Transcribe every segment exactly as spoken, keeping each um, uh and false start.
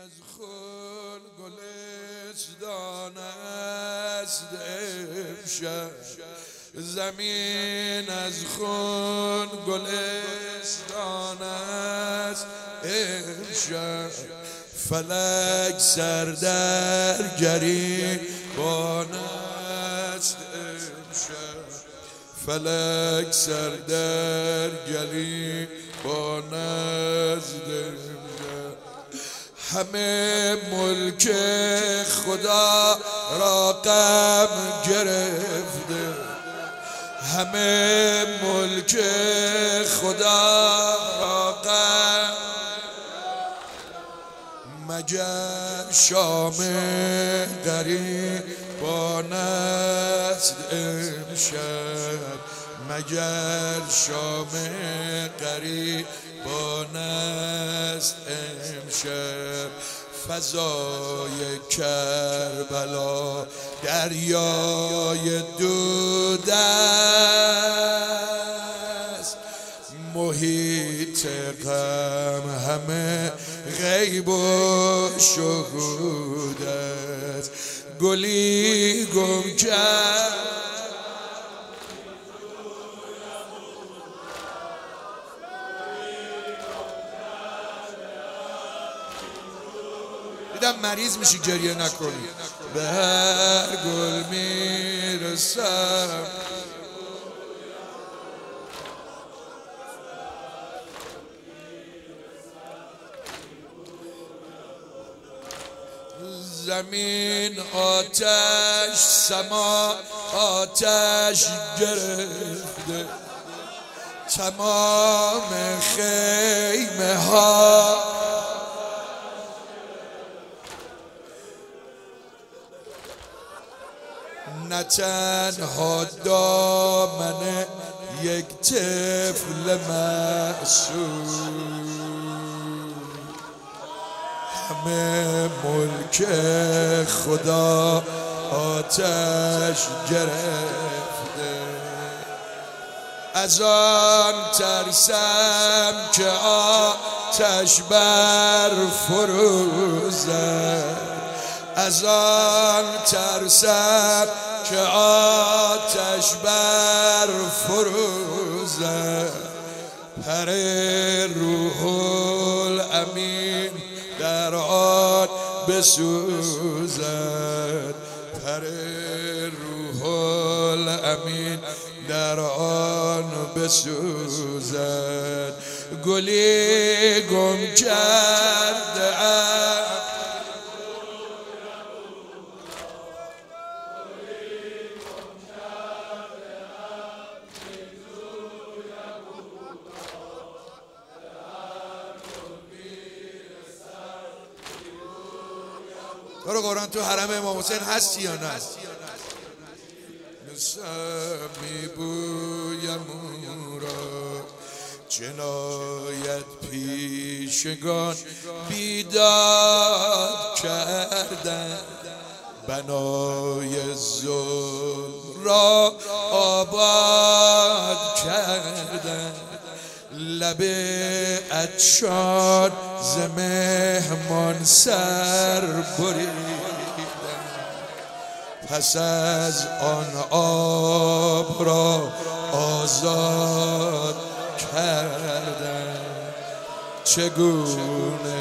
از خون گلستان است امشب، زمین از خون گلستان است امشب، فلک سر در گریبان است امشب، فلک سر در گریبان است امشب. همه ملک خدا را غم گرفته، همه ملک خدا را غم، مگر شام غریبان است امشب، مگر شام غریبان است امشب. فضای کربلا دریای دود است، محیط غم همه غیب و شهود است. گلی گم کرد دیدم مریض میشی گریه نکنی. به هر گل میرسم زمین آتش، سما آتش گرفته، تمام خیمه ها نه تنها دامن یک طفل معصوم، همه ملک خدا آتش گرفته. از آن ترسم که آتش بر فروزد، از آن ترسم که آتش بر فروزد. پر روح الامین در آن بسوزد، پر روح الامین در آن بسوزد. گلی گم کرده ام برو قرآن تو حرم امام حسین هستی یا نه؟ میبویم او را جنایت پیشگان بیداد کردن، بنای ظلم را آباد کردن. لب عطشان ز مهمان سر بریدن، پس از آن آب را آزاد کردن. چگونه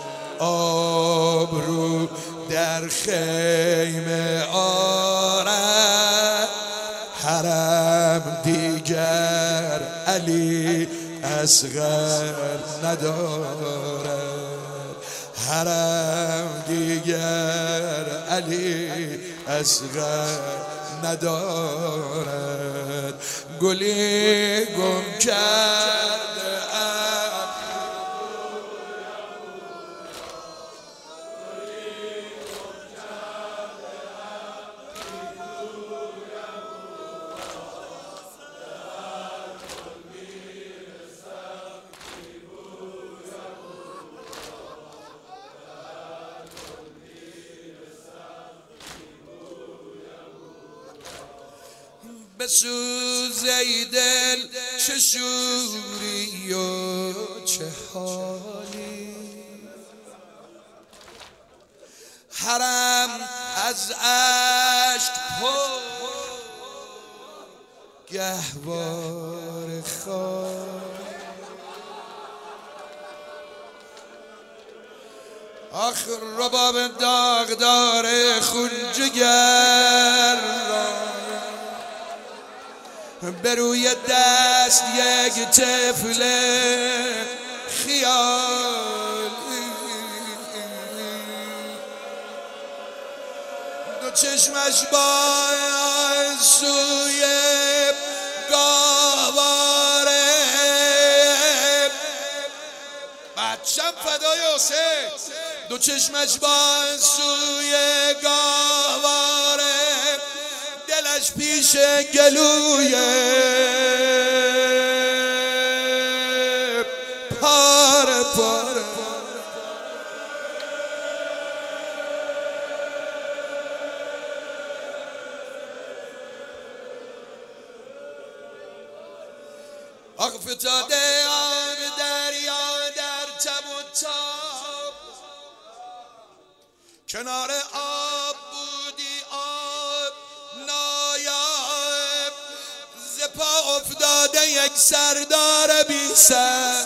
آب رو در خیمه آرد، حرم دیگر علی اصغر ندارد، حرم دیگر علی اصغر ندارد. گلی گم کرده ام بسوز ای دل چه شوری و چه حالی، از عشق پر گهوار خواهد. آخر رباب داغدار خون جگر به روی دست یک طفل خیال، دو چشمش با سوی گاواره، بچم فدای حسین، دو چشمش با سوی گاواره، دلش پیش گلوی پاره پاره. آخ فتاده آب دریا در تب و تاب، کنار آب بودی آب نایاب، ز پا افتاده یک سردار بی سر،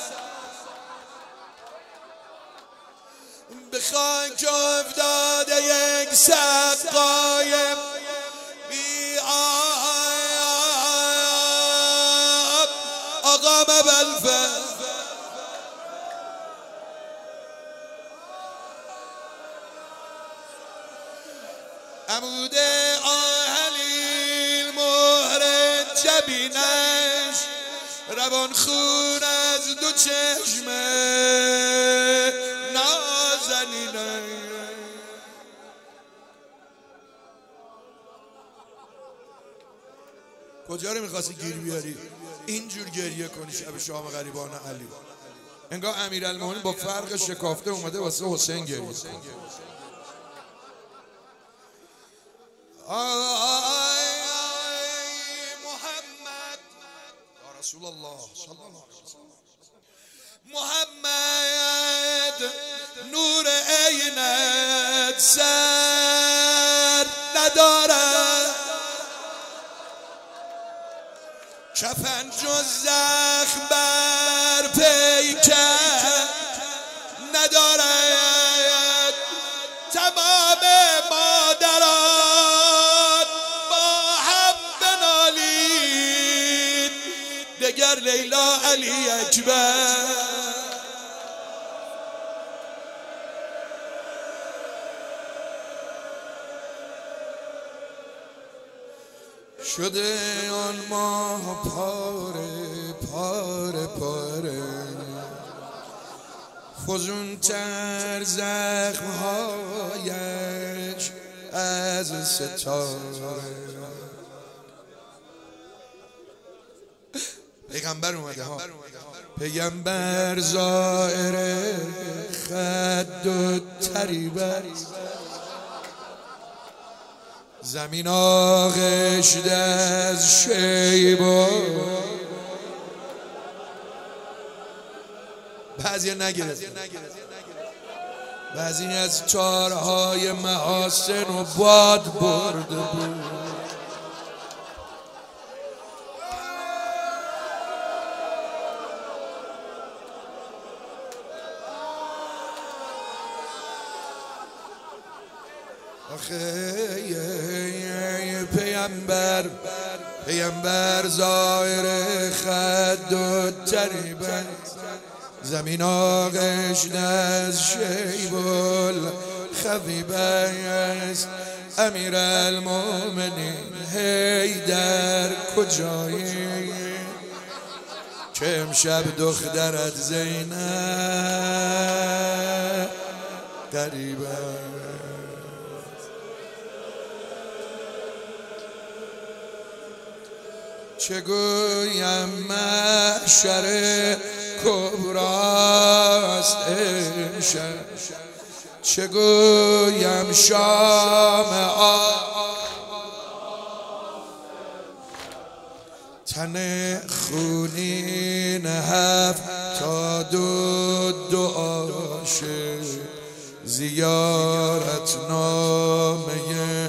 به خاک افتاده یک سقای بی آب، آقا مبلفه عمود آهلیل مهر جبینش، روان خون از دو چشم نازنینه. کجا رو میخواستی گیر بیاری؟ اینجور گریه کنی شب شام غریبان علی، انگار امیرالمومنین با فرق شکافته اومده واسه حسین گریه کنه. آی محمد یا رسول الله صلی الله علیه وسلم، محمد نور عینت سر ندارد، کفن جز زخم بر پیکر ندارد، تمام مادران با هم بنالید، دگر لیلا علی اکبر. شده آن ماه پاره پاره پاره، فزون تر زخمهایش از ستاره. پیغمبر اومده ها، پیغمبر زائر خد و تریبت، زمین آغشته از شیبا. بعضی نگرفت، بعضی از تارهای محاسن و باد برده بود. آخه پیامبر پیامبر ظاهر خد و تریبت، زمین آغشته از شیب الخفیب است. امیرالمومنین حیدر کجایی که امشب دخترت زینب غریب است؟ چه گویم محشر کبراست امشب، چه گویم شام آب، تن خونین هفت تا دو دو عاشق زیارت نامه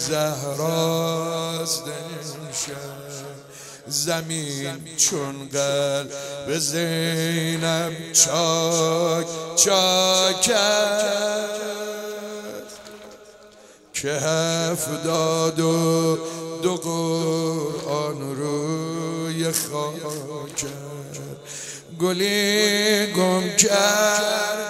زهراست امشب. زمین چون قلب زینب چاک چاک کرد که هفتاد و دو قرآن روی خاک کرد. گلی گم کرد